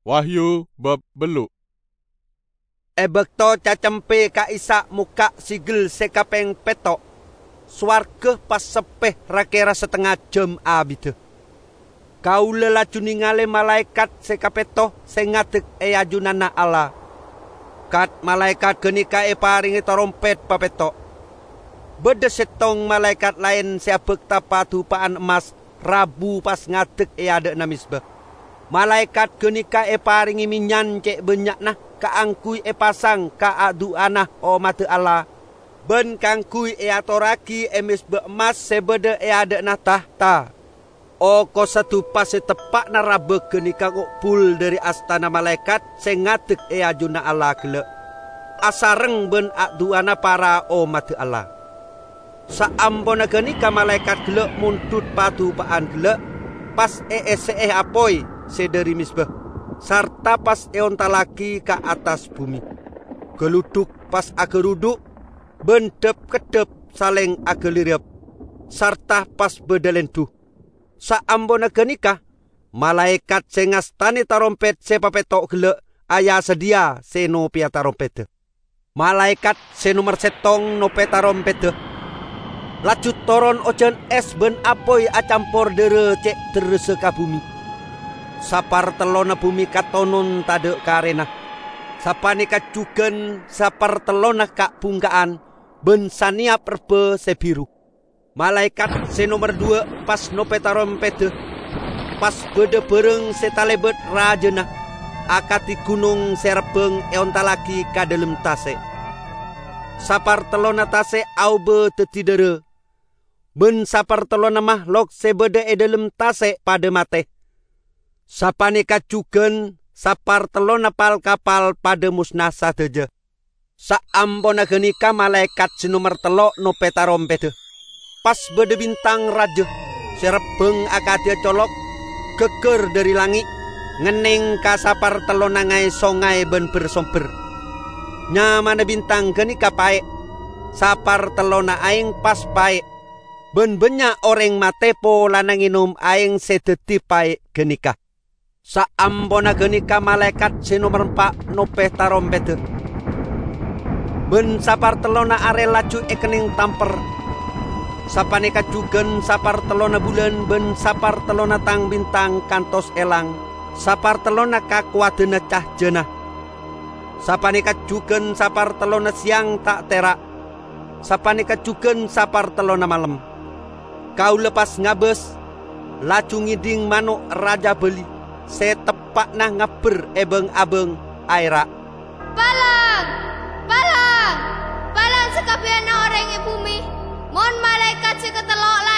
Wahyu bab beluk. Bekto cacempe ka isa muka sigel sekapeng petok. Swarga pas sepeh rakera setengah jam abide. Kau lelaju ningale malaikat sekapeto sing ngadeg ajunana Allah. Kat malaikat genika paringi trompet papetok. Bede setong malaikat lain siabek tapatu paan emas Rabu pas ngadeg adekna misbah. Malaikat genika paringi minyan cek benyakna kaangkui pasang ka aduanah o mate Allah. Ben kangkui atoraki misbah emas sebede adekna tahta. O ko satu pas tepak na rabe genika pul dari astana malaikat sing ngadeg ajuna Allah gele. Asareng ben aduana para o mate Allah. Saampona genika malaikat gele muntut patu paan gele pas apoi sederi misbah. Sarta pas ontalaki ka atas bumi. Geluduk pas ageruduk bendep kedep saling agelirep. Sarta pas bedelendu. Saambona genika malaikat sing ngastani tarompet sepapetok gele aya sedia seno pia tarompet. Malaikat senomor setong nope tarompet. Laju toron ojan es ben apoi acampor dere cek terese ka bumi. Sapar telona bumi katonon tade karena. Sapane kajugen sapar telona kak bungkaan ben sania perbe sebiru. Malaikat senomor 2 pas nope tarompet. Pas bede bereng setalebet rajena. Akati gunung serebeng eontalaki ka dalam tase. Sapar telona tase aube tetidere. Ben sapar telona mahluk sebede dalam tase pada mate. Sapane kajugen sapar telona pal kapal pada musnah sadeje. Saampona genika malaikat sinomor telok nope tarompet. Pas bede bintang raja serebeng akadia colok geger dari langit ngening kasapar telona ngai songai ben bersomber. Nyamane bintang genika paek sapar telona aing pas paek ben banyak orang matepo lanang inum aing sedeti paek genika. Saampona genika malaikat sinomor 4 nope tarompet. Ben sapar telona are laju ekening tamper. Sapane kajugen sapar telona bulan ben sapar telona tang bintang kantos elang. Sapar telona kakuadena cah jenah. Sapane kajugen sapar telona siang tak terak. Sapane kajugen sapar telona malam. Kau lepas ngabes laju ngiding manuk raja beli. Setepak nah ngaber ebeng-abeng aira. Palang! Palang! Palang sekabiana orang bumi. Mon malaikat si ketelok